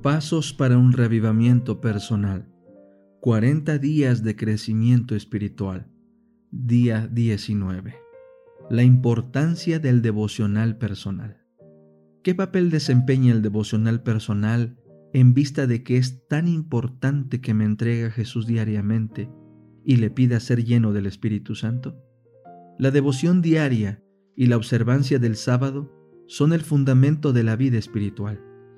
Pasos para un reavivamiento personal. 40 días de crecimiento espiritual. Día 19. La importancia del devocional personal. ¿Qué papel desempeña el devocional personal en vista de que es tan importante que me entregue a Jesús diariamente y le pida ser lleno del Espíritu Santo? La devoción diaria y la observancia del sábado son el fundamento de la vida espiritual.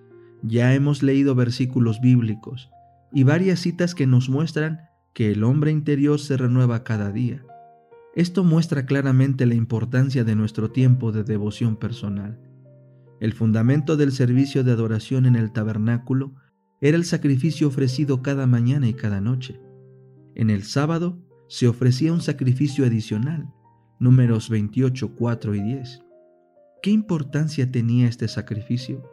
Ya hemos leído versículos bíblicos y varias citas que nos muestran que el hombre interior se renueva cada día. Esto muestra claramente la importancia de nuestro tiempo de devoción personal. El fundamento del servicio de adoración en el tabernáculo era el sacrificio ofrecido cada mañana y cada noche. En el sábado se ofrecía un sacrificio adicional, Números 28, 4 y 10. ¿Qué importancia tenía este sacrificio?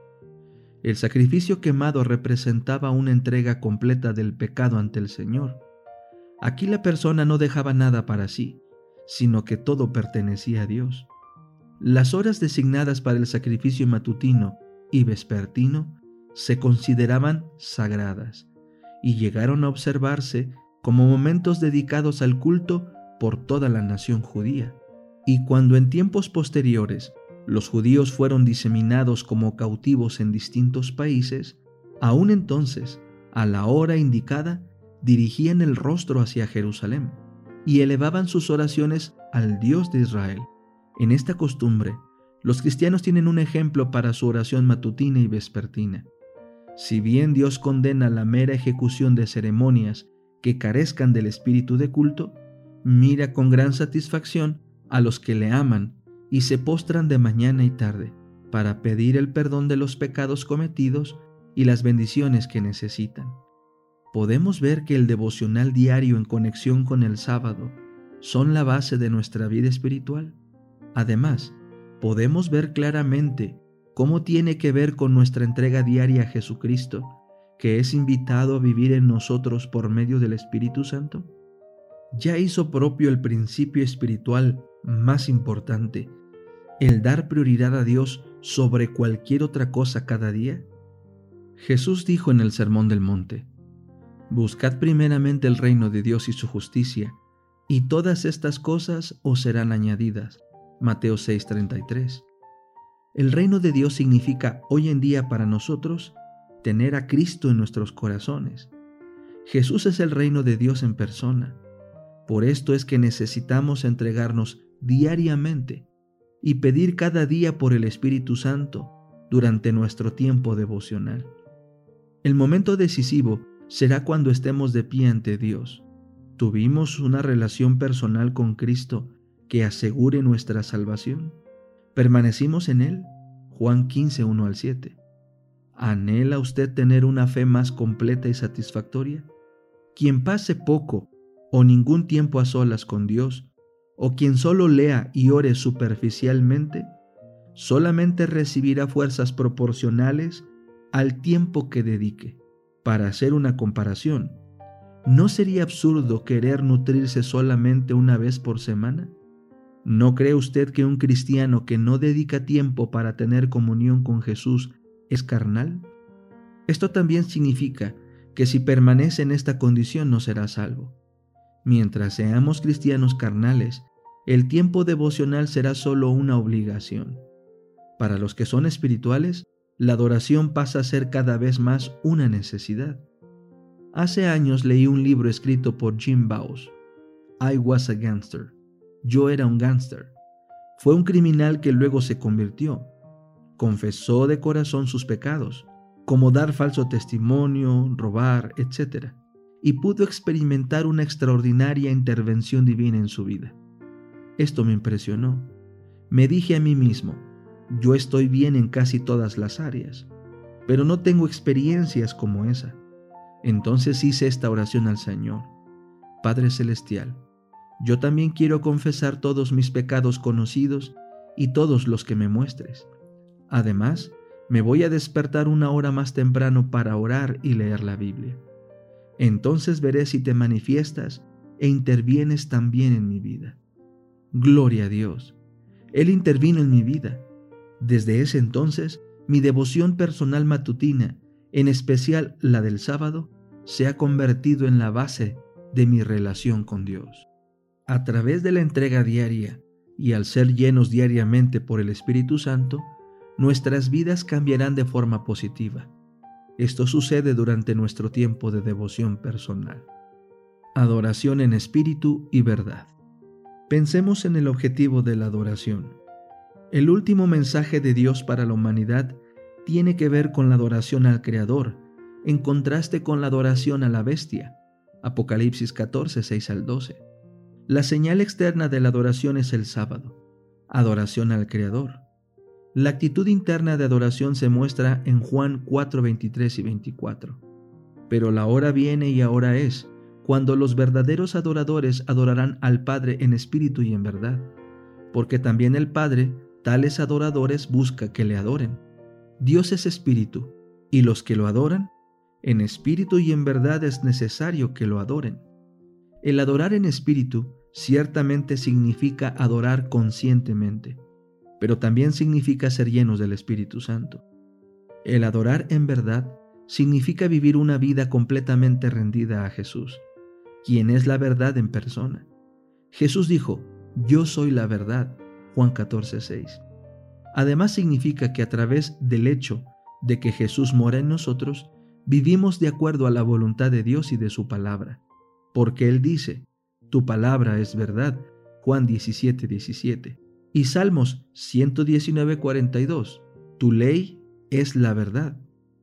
El sacrificio quemado representaba una entrega completa del pecado ante el Señor. Aquí la persona no dejaba nada para sí, sino que todo pertenecía a Dios. Las horas designadas para el sacrificio matutino y vespertino se consideraban sagradas y llegaron a observarse como momentos dedicados al culto por toda la nación judía. Y cuando en tiempos posteriores los judíos fueron diseminados como cautivos en distintos países, aún entonces, a la hora indicada, dirigían el rostro hacia Jerusalén y elevaban sus oraciones al Dios de Israel. En esta costumbre, los cristianos tienen un ejemplo para su oración matutina y vespertina. Si bien Dios condena la mera ejecución de ceremonias que carezcan del espíritu de culto, mira con gran satisfacción a los que le aman y se postran de mañana y tarde para pedir el perdón de los pecados cometidos y las bendiciones que necesitan. Podemos ver que el devocional diario en conexión con el sábado son la base de nuestra vida espiritual. Además, podemos ver claramente cómo tiene que ver con nuestra entrega diaria a Jesucristo, que es invitado a vivir en nosotros por medio del Espíritu Santo. Ya hizo propio el principio espiritual más importante, el dar prioridad a Dios sobre cualquier otra cosa cada día. Jesús dijo en el Sermón del Monte: «Buscad primeramente el reino de Dios y su justicia, y todas estas cosas os serán añadidas». Mateo 6:33. El reino de Dios significa hoy en día para nosotros tener a Cristo en nuestros corazones. Jesús es el reino de Dios en persona. Por esto es que necesitamos entregarnos diariamente y pedir cada día por el Espíritu Santo durante nuestro tiempo devocional. El momento decisivo será cuando estemos de pie ante Dios. ¿Tuvimos una relación personal con Cristo que asegure nuestra salvación? ¿Permanecimos en Él? Juan 15, 1 al 7. ¿Anhela usted tener una fe más completa y satisfactoria? Quien pase poco o ningún tiempo a solas con Dios, o quien solo lea y ore superficialmente, solamente recibirá fuerzas proporcionales al tiempo que dedique. Para hacer una comparación, ¿no sería absurdo querer nutrirse solamente una vez por semana? ¿No cree usted que un cristiano que no dedica tiempo para tener comunión con Jesús es carnal? Esto también significa que si permanece en esta condición no será salvo. Mientras seamos cristianos carnales, el tiempo devocional será solo una obligación. Para los que son espirituales, la adoración pasa a ser cada vez más una necesidad. Hace años leí un libro escrito por Jim Bowes, I Was a Gangster. Yo era un gángster. Fue un criminal que luego se convirtió. Confesó de corazón sus pecados, como dar falso testimonio, robar, etc. Y pudo experimentar una extraordinaria intervención divina en su vida. Esto me impresionó. Me dije a mí mismo: yo estoy bien en casi todas las áreas, pero no tengo experiencias como esa. Entonces hice esta oración al Señor: Padre Celestial, yo también quiero confesar todos mis pecados conocidos y todos los que me muestres. Además, me voy a despertar una hora más temprano para orar y leer la Biblia. Entonces veré si te manifiestas e intervienes también en mi vida. Gloria a Dios. Él intervino en mi vida. Desde ese entonces, mi devoción personal matutina en especial la del sábado, se ha convertido en la base de mi relación con Dios. A través de la entrega diaria y al ser llenos diariamente por el Espíritu Santo, nuestras vidas cambiarán de forma positiva. Esto sucede durante nuestro tiempo de devoción personal. Adoración en espíritu y verdad. Pensemos en el objetivo de la adoración. El último mensaje de Dios para la humanidad tiene que ver con la adoración al Creador, en contraste con la adoración a la bestia. Apocalipsis 14, 6 al 12. La señal externa de la adoración es el sábado, adoración al Creador. La actitud interna de adoración se muestra en Juan 4, 23 y 24. Pero la hora viene y ahora es, cuando los verdaderos adoradores adorarán al Padre en espíritu y en verdad, porque también el Padre tales adoradores busca que le adoren. Dios es espíritu, y los que lo adoran, en espíritu y en verdad es necesario que lo adoren. El adorar en espíritu ciertamente significa adorar conscientemente, pero también significa ser llenos del Espíritu Santo. El adorar en verdad significa vivir una vida completamente rendida a Jesús, quien es la verdad en persona. Jesús dijo, yo soy la verdad, Juan 14, 6. Además significa que a través del hecho de que Jesús mora en nosotros, vivimos de acuerdo a la voluntad de Dios y de su palabra, porque Él dice, tu palabra es verdad, Juan 17, 17. Y Salmos 119, 42, tu ley es la verdad.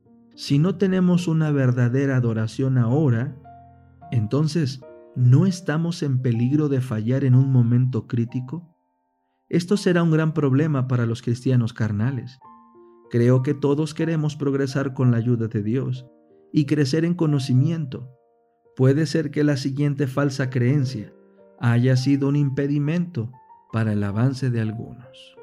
Si no tenemos una verdadera adoración ahora, entonces, ¿no estamos en peligro de fallar en un momento crítico? Esto será un gran problema para los cristianos carnales. Creo que todos queremos progresar con la ayuda de Dios y crecer en conocimiento. Puede ser que la siguiente falsa creencia haya sido un impedimento para el avance de algunos.